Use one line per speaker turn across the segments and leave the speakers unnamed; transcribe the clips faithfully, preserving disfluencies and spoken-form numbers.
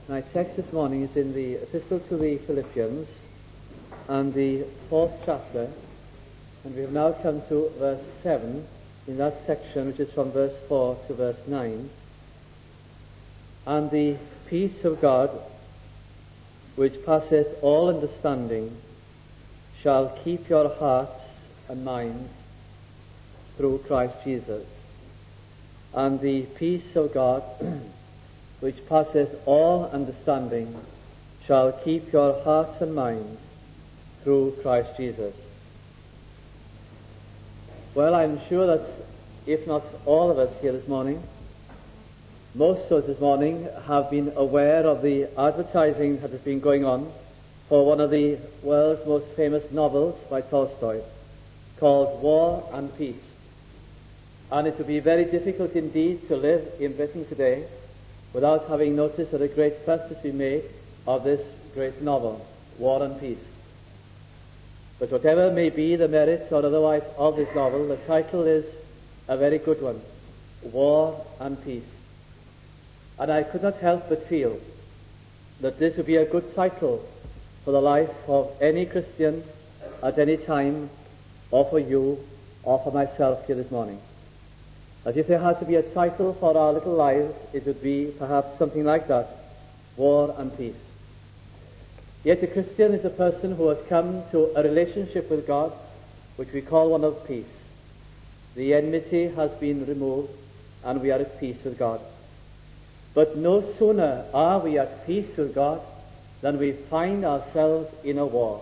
My text this morning is in the Epistle to the Philippians and the fourth chapter, and we have now come to verse seven in that section, which is from verse four to verse nine. And the peace of God, which passeth all understanding, shall keep your hearts and minds through Christ Jesus. And the peace of God, which passeth all understanding, shall keep your hearts and minds through Christ Jesus. Well, I'm sure that if not all of us here this morning, most of us this morning have been aware of the advertising that has been going on for one of the world's most famous novels by Tolstoy, called War and Peace. And it would be very difficult indeed to live in Britain today without having noticed that a great fuss has been made of this great novel, War and Peace. But whatever may be the merits or otherwise of this novel, the title is a very good one, War and Peace. And I could not help but feel that this would be a good title for the life of any Christian at any time, or for you, or for myself here this morning. As if there had to be a title for our little lives, it would be perhaps something like that, War and Peace. Yet a Christian is a person who has come to a relationship with God, which we call one of peace. The enmity has been removed, and we are at peace with God. But no sooner are we at peace with God than we find ourselves in a war.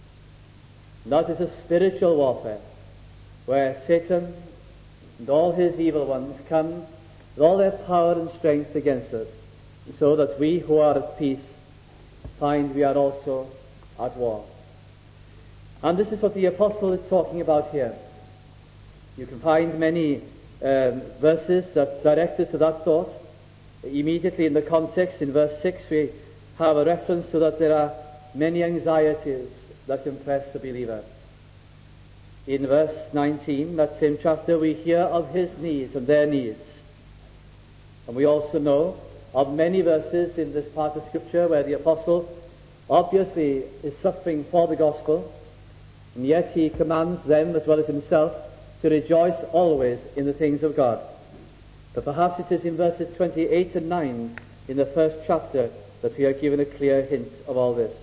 That is a spiritual warfare, where Satan and all his evil ones come with all their power and strength against us, so that we who are at peace find we are also at war. And this is what the apostle is talking about here. You can find many um, verses that direct us to that thought. Immediately in the context, in verse six, we have a reference to that there are many anxieties that impress the believer. In verse nineteen, that same chapter, we hear of his needs and their needs. And we also know of many verses in this part of Scripture where the apostle obviously is suffering for the gospel, and yet he commands them, as well as himself, to rejoice always in the things of God. But perhaps it is in verses twenty-eight and nine in the first chapter that we are given a clear hint of all this.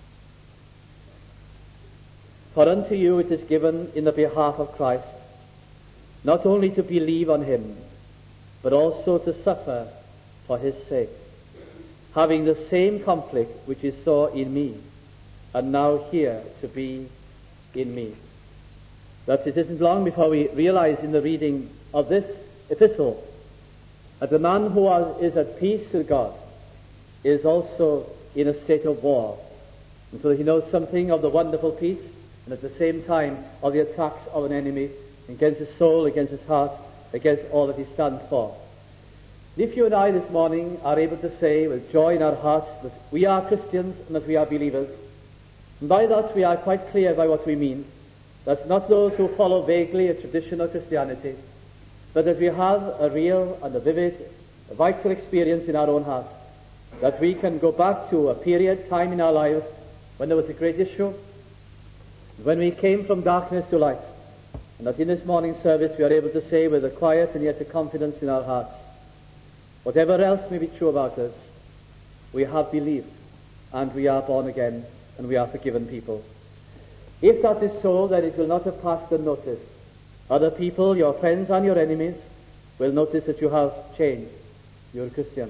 For unto you it is given in the behalf of Christ, not only to believe on him, but also to suffer for his sake, having the same conflict which is so in me, and now here to be in me. That it isn't long before we realize in the reading of this epistle that the man who is at peace with God is also in a state of war, and so he knows something of the wonderful peace, and at the same time of the attacks of an enemy against his soul, against his heart, against all that he stands for. If you and I this morning are able to say with joy in our hearts that we are Christians and that we are believers, and by that we are quite clear by what we mean, that's not those who follow vaguely a traditional Christianity, but that we have a real and a vivid, a vital experience in our own heart, that we can go back to a period, time in our lives when there was a great issue, when we came from darkness to light, and that in this morning service we are able to say with a quiet and yet a confidence in our hearts, whatever else may be true about us, we have believed, and we are born again, and we are forgiven people. If that is so, then it will not have passed unnoticed. Other people, your friends and your enemies, will notice that you have changed. You're a Christian.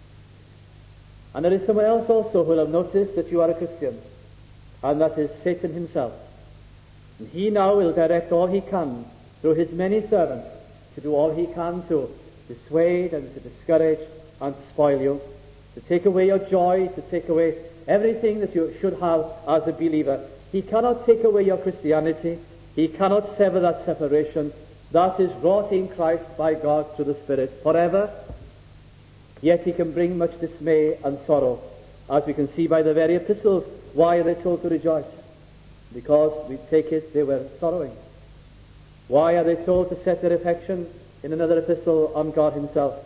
And there is someone else also who will have noticed that you are a Christian, and that is Satan himself. And he now will direct all he can through his many servants to do all he can to dissuade and to discourage and to spoil you, to take away your joy, to take away everything that you should have as a believer. He cannot take away your Christianity. He cannot sever that separation. That is wrought in Christ by God through the Spirit forever. Yet he can bring much dismay and sorrow, as we can see by the very epistles. Why are they told to rejoice? Because we take it they were sorrowing. Why are they told to set their affection in another epistle on God himself?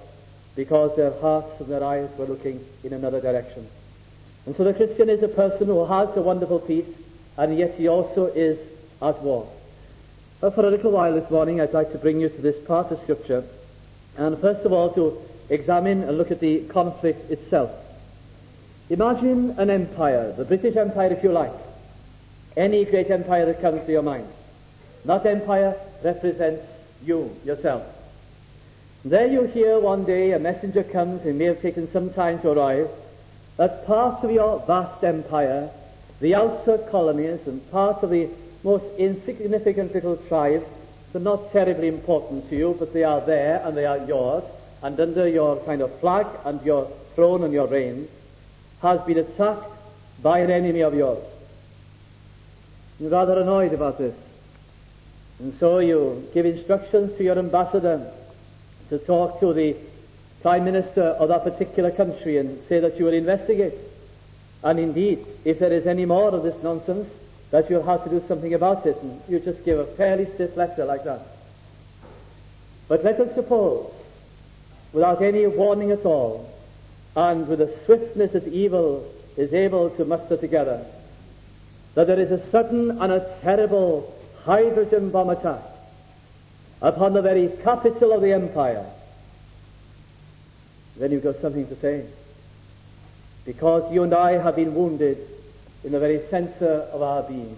because their hearts and their eyes were looking in another direction. And so the Christian is a person who has a wonderful peace, and yet he also is at war. But for a little while this morning, I'd like to bring you to this part of Scripture, and first of all to examine and look at the conflict itself. Imagine an empire, the British Empire if you like, any great empire that comes to your mind. That empire represents you, yourself. There you hear one day a messenger comes, it may have taken some time to arrive, that parts of your vast empire, the outer colonies and parts of the most insignificant little tribes, are not terribly important to you, but they are there and they are yours, and under your kind of flag and your throne and your reign, has been attacked by an enemy of yours. You're rather annoyed about this. And so you give instructions to your ambassador to talk to the Prime Minister of that particular country and say that you will investigate. And indeed, if there is any more of this nonsense, that you'll have to do something about it. And you just give a fairly stiff letter like that. But let us suppose, without any warning at all, and with the swiftness that evil is able to muster together, that there is a sudden and a terrible hydrogen bomb attack upon the very capital of the empire, then you've got something to say. Because you and I have been wounded in the very center of our being.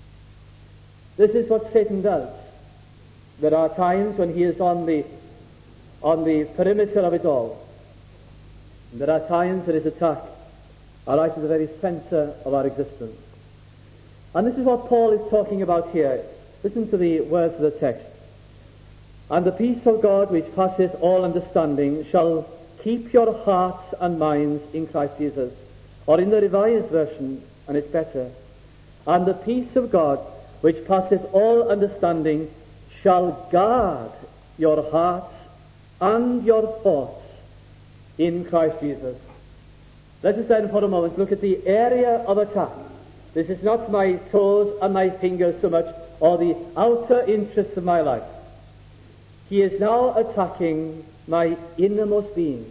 This is what Satan does. There are times when he is on the on the perimeter of it all. And there are times that his attack are right at the very center of our existence. And this is what Paul is talking about here. Listen to the words of the text. And the peace of God which passeth all understanding shall keep your hearts and minds in Christ Jesus. Or in the Revised Version, and it's better, and the peace of God which passeth all understanding shall guard your hearts and your thoughts in Christ Jesus. Let us then for a moment look at the area of attack. This is not my toes and my fingers so much, or the outer interests of my life. He is now attacking my innermost being.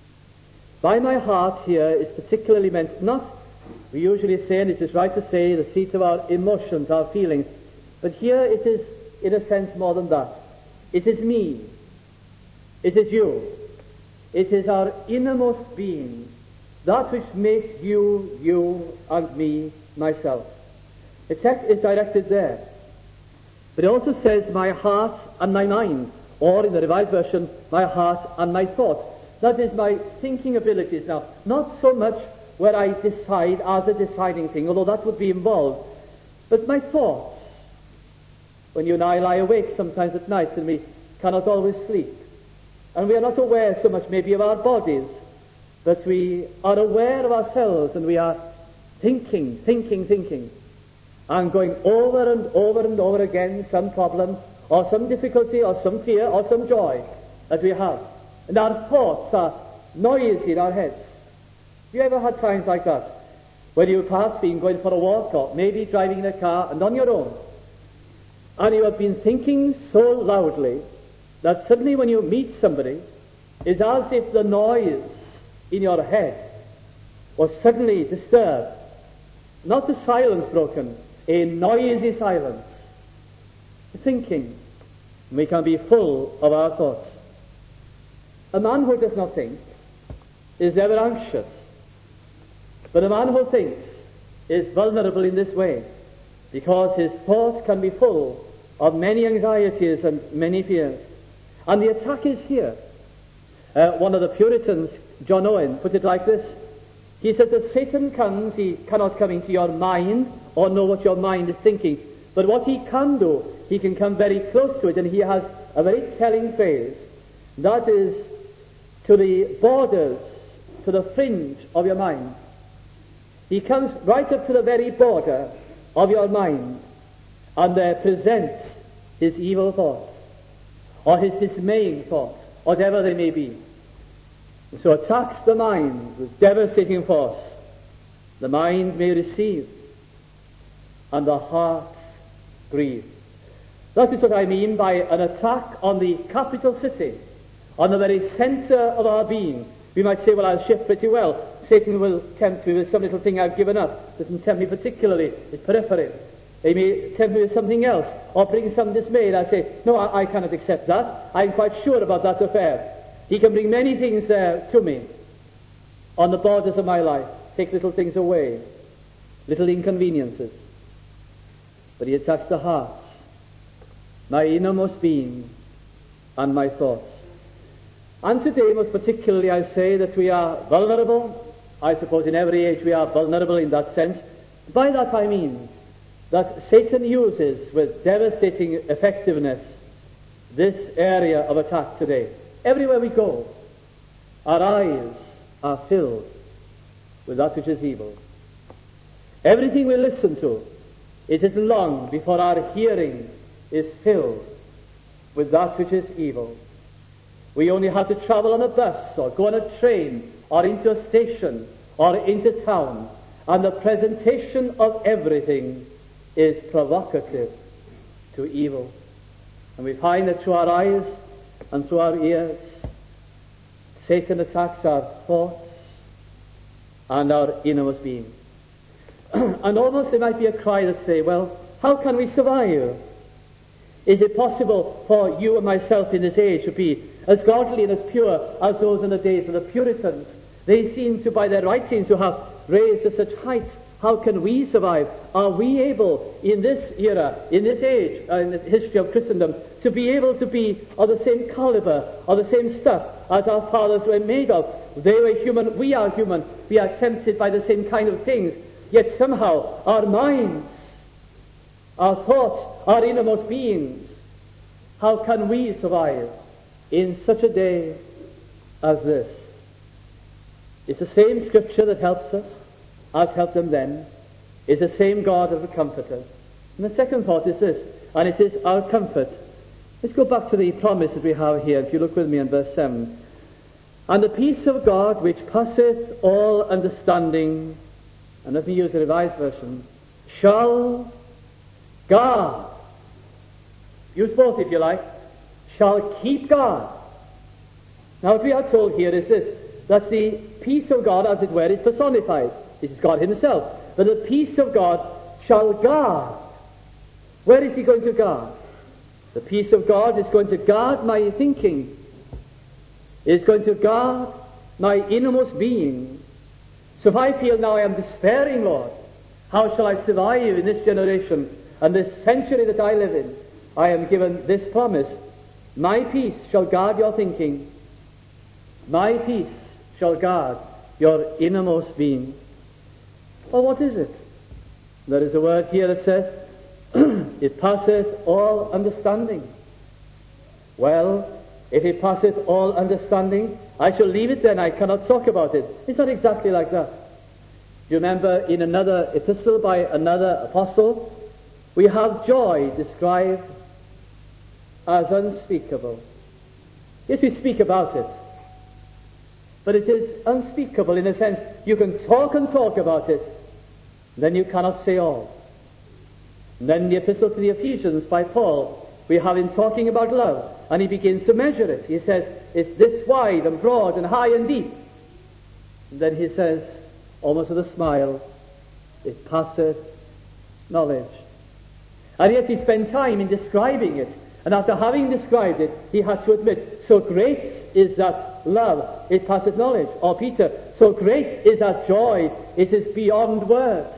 By my heart here is particularly meant not, we usually say, and it is right to say, the seat of our emotions, our feelings, but here it is in a sense more than that. It is me. It is you. It is our innermost being, that which makes you, you, and me, myself. The text is directed there. But it also says, my heart and my mind, or in the Revised Version, my heart and my thoughts. That is my thinking abilities now. Not so much where I decide as a deciding thing, although that would be involved, but my thoughts. When you and I lie awake sometimes at night and we cannot always sleep, and we are not aware so much maybe of our bodies, but we are aware of ourselves and we are thinking, thinking, thinking, and going over and over and over again some problem or some difficulty or some fear or some joy that we have. And our thoughts are noisy in our heads. Have you ever had times like that? When you perhaps been going for a walk or maybe driving in a car and on your own, and you have been thinking so loudly that suddenly when you meet somebody, it's as if the noise in your head was suddenly disturbed. Not the silence broken, a noisy silence. Thinking. We can be full of our thoughts. A man who does not think is never anxious. But a man who thinks is vulnerable in this way, because his thoughts can be full of many anxieties and many fears. And the attack is here. Uh, one of the Puritans, John Owen, put it like this. He said that Satan comes, he cannot come into your mind or know what your mind is thinking. But what he can do, he can come very close to it, and he has a very telling phrase. That is, to the borders, to the fringe of your mind. He comes right up to the very border of your mind, and there presents his evil thoughts, or his dismaying thoughts, whatever they may be. And so attacks the mind with devastating force. The mind may receive, and the heart grieve. That is what I mean by an attack on the capital city on the very center of our being. We might say, well, I'll shift pretty well. Satan will tempt me with some little thing I've given up. Doesn't tempt me particularly. It's periphery. He may tempt me with something else, or bring some dismay, and I say, no, I, I cannot accept that. I'm quite sure about that affair. He can bring many things there to me on the borders of my life, take little things away, little inconveniences. But he attacks the heart, my innermost being, and my thoughts. And today, most particularly, I say that we are vulnerable. I suppose in every age we are vulnerable in that sense. By that I mean that Satan uses with devastating effectiveness this area of attack today. Everywhere we go, our eyes are filled with that which is evil. Everything we listen to, it isn't long before our hearing is filled with that which is evil. We only have to travel on a bus or go on a train or into a station or into town, and the presentation of everything is provocative to evil. And we find that through our eyes and through our ears, Satan attacks our thoughts and our innermost being. And almost there might be a cry that say, well, how can we survive? Is it possible for you and myself in this age to be as godly and as pure as those in the days of the Puritans? They seem to, by their writings, to have raised to such heights. How can we survive? Are we able, in this era, in this age, uh, in the history of Christendom, to be able to be of the same caliber, of the same stuff as our fathers were made of? They were human, we are human, we are tempted by the same kind of things, yet somehow our minds, our thoughts, our innermost beings, how can we survive in such a day as this? It's the same Scripture that helps us, as helped them then, is the same God of the Comforter. And the second thought is this, and it is our comfort. Let's go back to the promise that we have here, if you look with me in verse seven. And the peace of God, which passeth all understanding, and let me use the Revised Version, shall guard, use both if you like, shall keep guard. Now what we are told here is this, that the peace of God, as it were, is personified. This is God himself. But the peace of God shall guard. Where is he going to guard? The peace of God is going to guard my thinking. It is going to guard my innermost being. So if I feel now I am despairing, Lord, how shall I survive in this generation and this century that I live in? I am given this promise. My peace shall guard your thinking. My peace shall guard your innermost being. Well, what is it? There is a word here that says, it passeth all understanding. Well, if it passeth all understanding, I shall leave it then. I cannot talk about it. It's not exactly like that. Do you remember in another epistle by another apostle, we have joy described as unspeakable. Yes, we speak about it, but it is unspeakable in a sense. You can talk and talk about it, then you cannot say all. And then the epistle to the Ephesians by Paul, we have him talking about love, and he begins to measure it. He says, it's this wide and broad and high and deep. And then he says, almost with a smile, it passeth knowledge. And yet he spent time in describing it. And after having described it, he had to admit, so great is that love, it passeth knowledge. Or Peter, so great is that joy, it is beyond words.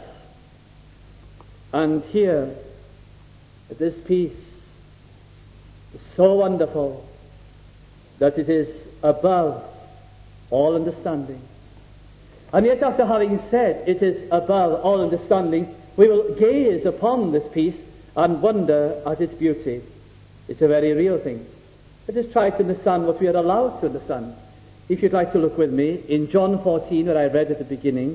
And here, this peace is so wonderful that it is above all understanding. And yet after having said it is above all understanding, we will gaze upon this peace and wonder at its beauty. It's a very real thing. Let us try to understand what we are allowed to understand. If you'd like to look with me in John fourteen, where I read at the beginning,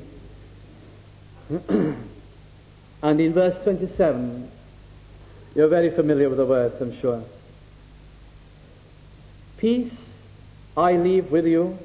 and in verse twenty-seven, you're very familiar with the words, I'm sure. Peace I leave with you,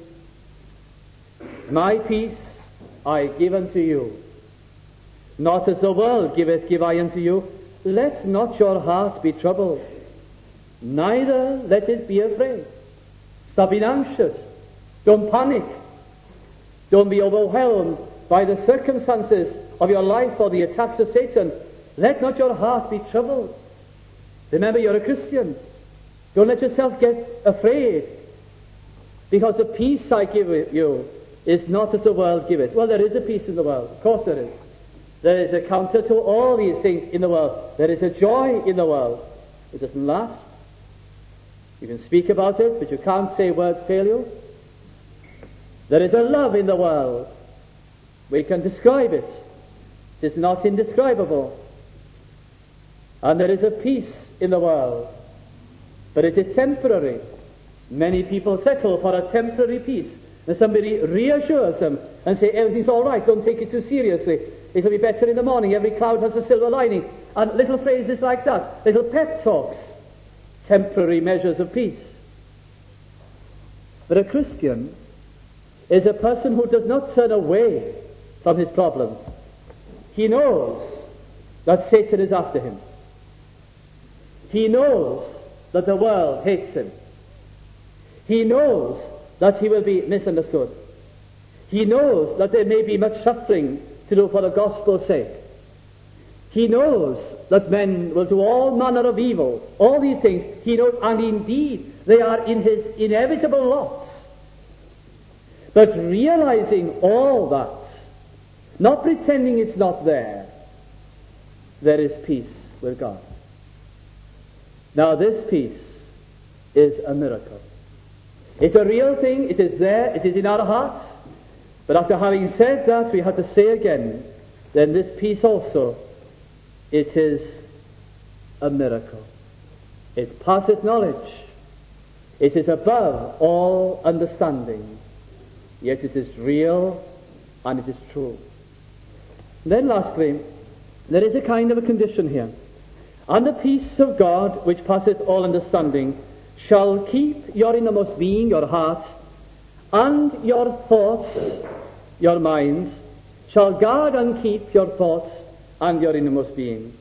my peace I give unto you. Not as the world giveth, give I unto you. Let not your heart be troubled, neither let it be afraid. Stop being anxious. Don't panic. Don't be overwhelmed by the circumstances of your life or the attacks of Satan. Let not your heart be troubled. Remember, you're a Christian. Don't let yourself get afraid, because the peace I give you is not as the world giveth. Well, there is a peace in the world. Of course there is. There is a counter to all these things in the world. There is a joy in the world. It doesn't last. You can speak about it, but you can't say words fail you. There is a love in the world. We can describe it. It is not indescribable. And there is a peace in the world, but it is temporary. Many people settle for a temporary peace. And somebody reassures them and say, everything's all right, don't take it too seriously. It'll be better in the morning. Every cloud has a silver lining. And little phrases like that, little pep talks, temporary measures of peace. But a Christian is a person who does not turn away from his problems. He knows that Satan is after him. He knows that the world hates him. He knows that he will be misunderstood. He knows that there may be much suffering to do for the gospel's sake. He knows that men will do all manner of evil. All these things he knows, and indeed they are in his inevitable lots. But realizing all that, not pretending it's not there, there is peace with God. Now this peace is a miracle. It's a real thing. It is there. It is in our hearts. But after having said that, we have to say again, then this peace also, it is a miracle. It passeth knowledge. It is above all understanding. Yet it is real and it is true. And then lastly, there is a kind of a condition here. And the peace of God, which passeth all understanding, shall keep your innermost being, your heart, and your thoughts, your minds, shall guard and keep your thoughts and your innermost being,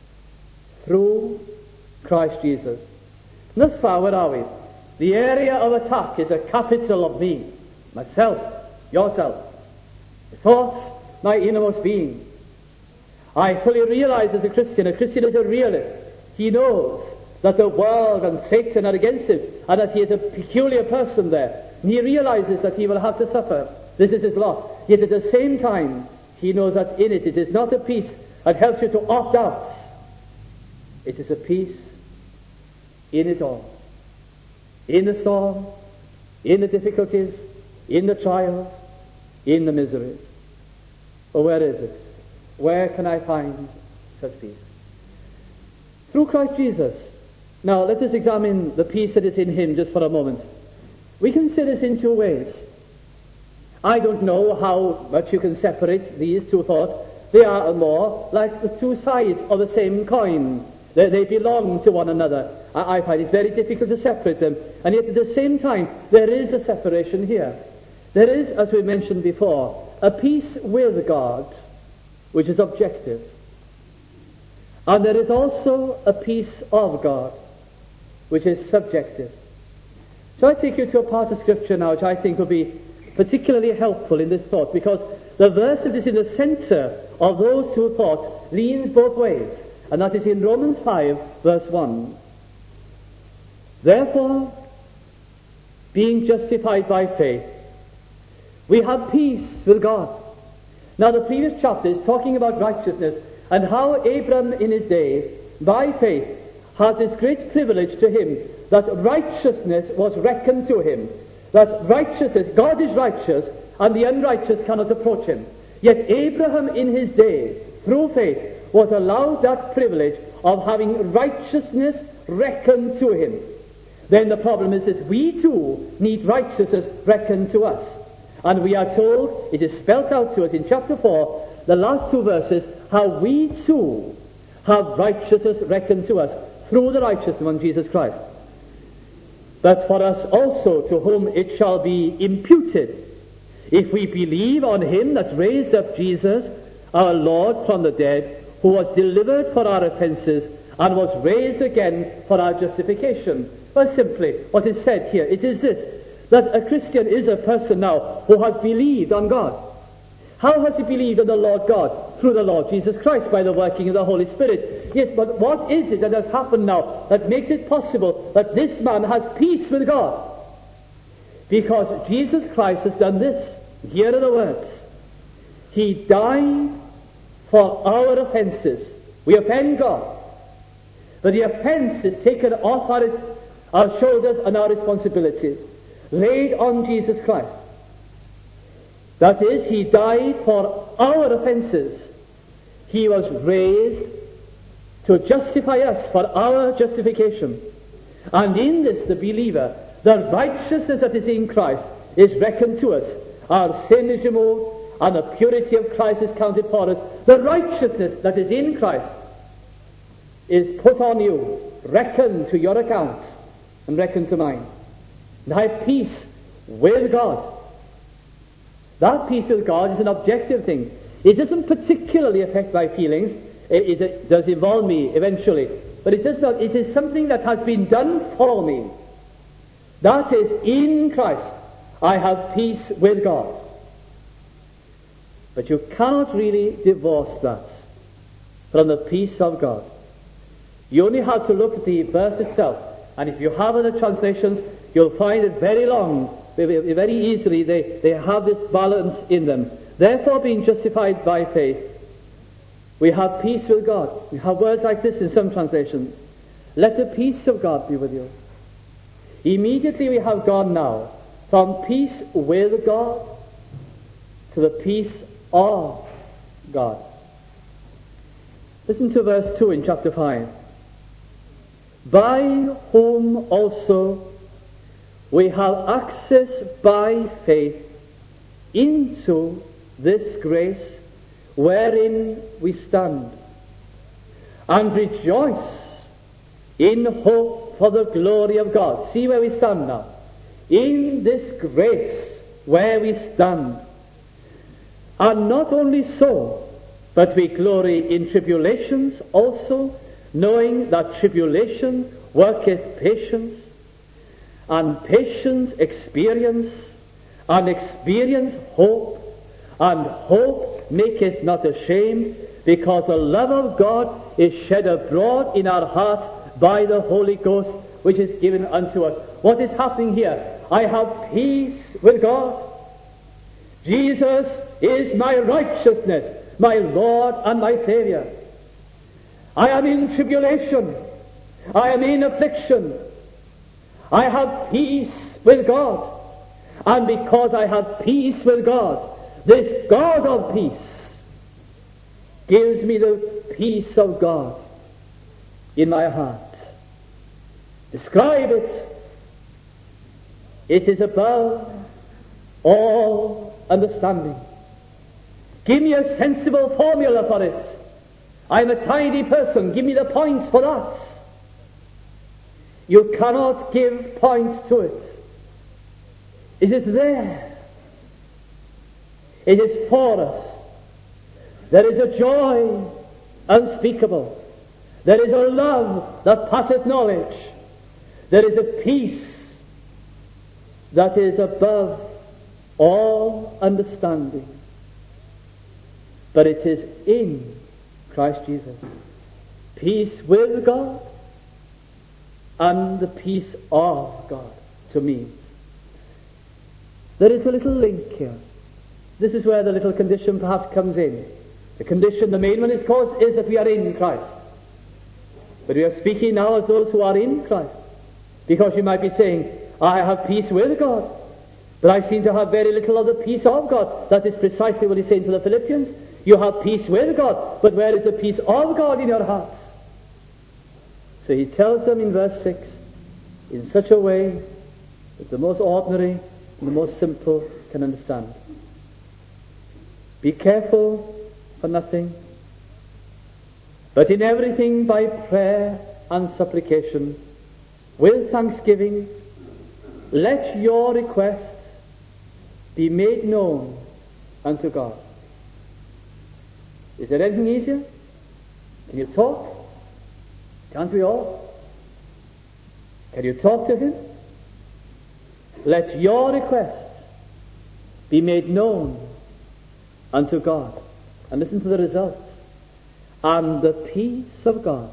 through Christ Jesus. Thus far, where are we? The area of attack is a capital of me, myself, yourself, the thoughts, my innermost being. I fully realize as a Christian, a Christian is a realist. He knows that the world and Satan are against him, and that he is a peculiar person there. And he realizes that he will have to suffer. This is his lot. Yet at the same time, he knows that in it, it is not a peace that helps you to opt out. It is a peace in it all. In the storm, in the difficulties, in the trials, in the miseries. Oh, where is it? Where can I find such peace? Through Christ Jesus. Now, let us examine the peace that is in him just for a moment. We can see this in two ways. I don't know how much you can separate these two thoughts. They are more like the two sides of the same coin. They, they belong to one another. I, I find it very difficult to separate them. And yet at the same time, there is a separation here. There is, as we mentioned before, a peace with God, which is objective. And there is also a peace of God, which is subjective. So I take you to a part of Scripture now which I think will be particularly helpful in this thought, because the verse that is in the center of those two thoughts leans both ways, and that is in Romans five, verse one. Therefore, being justified by faith, we have peace with God. Now the previous chapter is talking about righteousness, and how Abraham in his day, by faith, had this great privilege to him that righteousness was reckoned to him. That righteousness, God is righteous, and the unrighteous cannot approach him. Yet Abraham in his day, through faith, was allowed that privilege of having righteousness reckoned to him. Then the problem is this: we too need righteousness reckoned to us. And we are told, it is spelt out to us in chapter four, the last two verses, how we too have righteousness reckoned to us through the righteous one, Jesus Christ. But for us also, to whom it shall be imputed, if we believe on him that raised up Jesus, our Lord, from the dead, who was delivered for our offences, and was raised again for our justification. Well, simply, what is said here, it is this: that a Christian is a person now who has believed on God. How has he believed on the Lord God? Through the Lord Jesus Christ, by the working of the Holy Spirit. Yes, but what is it that has happened now that makes it possible that this man has peace with God? Because Jesus Christ has done this. Here are the words. He died for our offenses. We offend God. But the offense is taken off our, our shoulders and our responsibilities, laid on Jesus Christ. That is, he died for our offenses. He was raised to justify us, for our justification. And in this, the believer, the righteousness that is in Christ is reckoned to us. Our sin is removed, and the purity of Christ is counted for us. The righteousness that is in Christ is put on you, reckoned to your account, and reckoned to mine. And I have peace with God. That peace with God is an objective thing. It doesn't particularly affect my feelings. It, it does involve me eventually. But it does not. It is something that has been done for me. That is, in Christ, I have peace with God. But you cannot really divorce that from the peace of God. You only have to look at the verse itself. And if you have other translations, you'll find it very long. Very easily, they, they have this balance in them. Therefore, being justified by faith, we have peace with God. We have words like this in some translations. Let the peace of God be with you. Immediately we have gone now from peace with God to the peace of God. Listen to verse two in chapter five. By whom also we have access by faith into this grace wherein we stand, and rejoice in hope for the glory of God. See where we stand now. In this grace where we stand. And not only so, but we glory in tribulations also, knowing that tribulation worketh patience, and patience experience, and experience hope, and hope maketh not ashamed, because the love of God is shed abroad in our hearts by the Holy Ghost, which is given unto us. What is happening here? I have peace with God. Jesus is my righteousness, my Lord and my Savior. I am in tribulation. I am in affliction. I have peace with God. And because I have peace with God, this God of peace gives me the peace of God in my heart. Describe it. It is above all understanding. Give me a sensible formula for it. I'm a tidy person. Give me the points for that. You cannot give points to it. It is there. It is for us. There is a joy unspeakable. There is a love that passeth knowledge. There is a peace that is above all understanding. But it is in Christ Jesus. Peace with God and the peace of God to me. There is a little link here. This is where the little condition perhaps comes in. The condition, the main one, is, course, is that we are in Christ. But we are speaking now as those who are in Christ. Because you might be saying, I have peace with God, but I seem to have very little of the peace of God. That is precisely what he's saying to the Philippians. You have peace with God, but where is the peace of God in your hearts? So he tells them in verse six, in such a way that the most ordinary and the most simple can understand. Be careful for nothing, but in everything by prayer and supplication, with thanksgiving, let your requests be made known unto God. Is there anything easier? Can you talk? Can't we all? Can you talk to him? let your requests be made known unto God. And listen to the result. And the peace of God,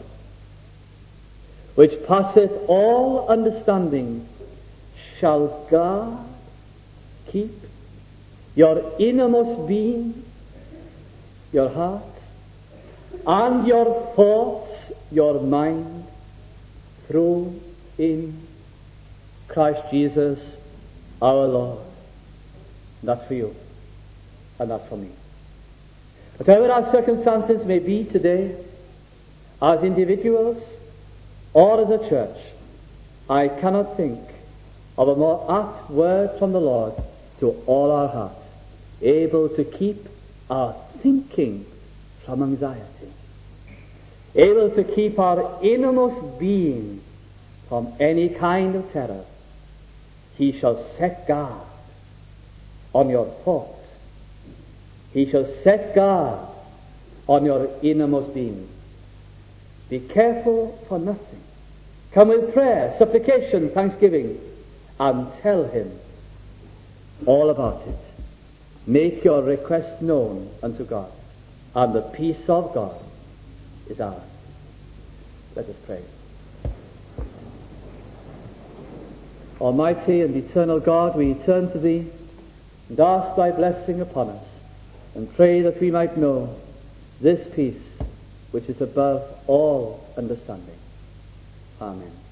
which passeth all understanding, shall guard, keep your innermost being, your heart, and your thoughts, your mind, through in Christ Jesus our Lord. That's for you, and that's for me. Whatever our circumstances may be today, as individuals or as a church, I cannot think of a more apt word from the Lord to all our hearts, able to keep our thinking from anxiety, able to keep our innermost being from any kind of terror. He shall set guard on your thoughts. He shall set guard on your innermost being. Be careful for nothing. Come with prayer, supplication, thanksgiving, and tell him all about it. Make your request known unto God, and the peace of God is ours. Let us pray. Almighty and eternal God, we turn to thee and ask thy blessing upon us, and pray that we might know this peace which is above all understanding. Amen.